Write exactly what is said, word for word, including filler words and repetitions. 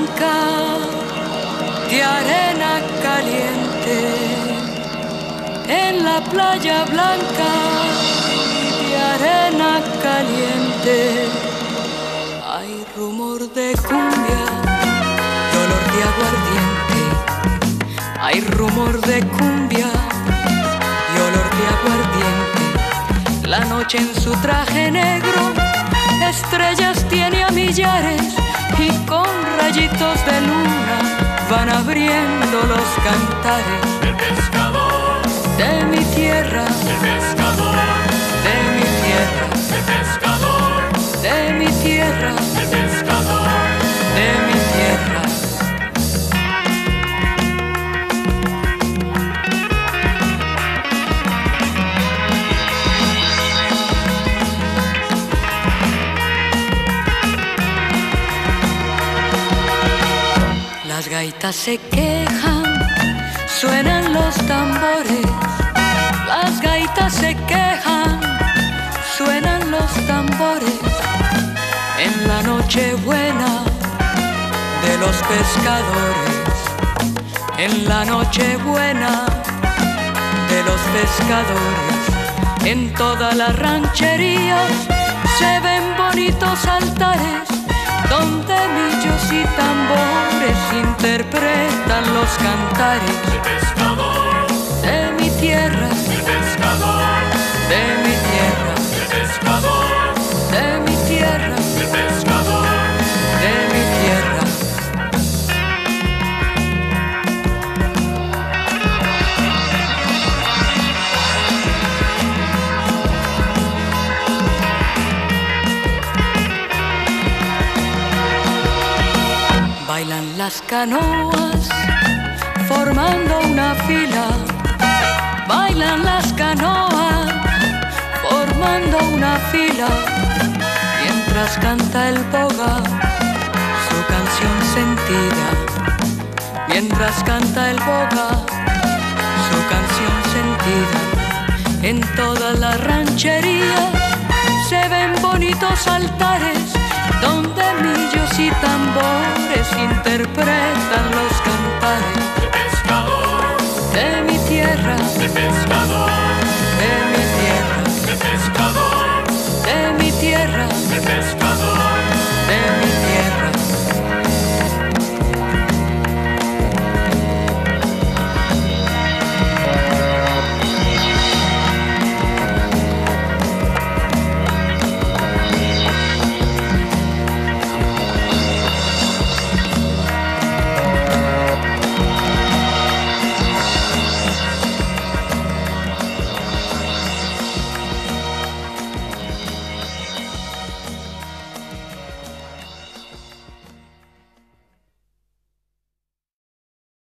blanca, de arena caliente, en la playa blanca, de arena caliente, hay rumor de cumbia, de olor de aguardiente, hay rumor de cumbia y olor de aguardiente. La noche en su traje negro, estrellas tiene a millares y con rayitos de luna van abriendo los cantares. El pescador De mi tierra, El pescador de mi tierra, El pescador de mi tierra, El pescador de mi tierra. Las gaitas se quejan, suenan los tambores. Las gaitas se quejan, suenan los tambores. En la noche buena de los pescadores, en la noche buena de los pescadores. En toda la ranchería se ven bonitos altares donde millos y tambores interpretan los cantares. El pescador De mi tierra, El pescador de mi tierra, El pescador de mi tierra, El pescador de mi tierra. Bailan las canoas formando una fila, bailan las canoas formando una fila, mientras canta el boga su canción sentida, mientras canta el boga su canción sentida. En toda la ranchería se ven bonitos altares donde millos y tambores interpretan los cantares. El pescador De mi tierra, El pescador